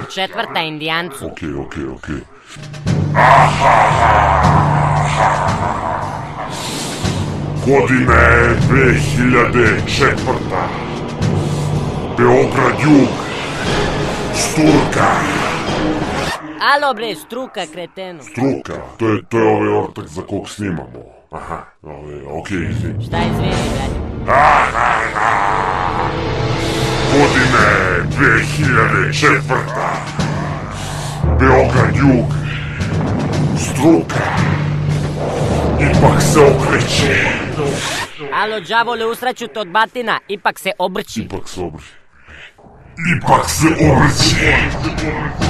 Četvrta Indijancu. Okej. Godina je 2004. Beograd jug. Sturka. Alo bre, struka, kretenu. Struka, to je ovaj ortak za kog snimamo. Aha, okej, izvini. Šta izvini, brate? Godina je 2004. Beograd jug. Struka. Ipak se okreće. Alo, đavole, usraću te od batina, ipak se obrći. Ipak se obrće.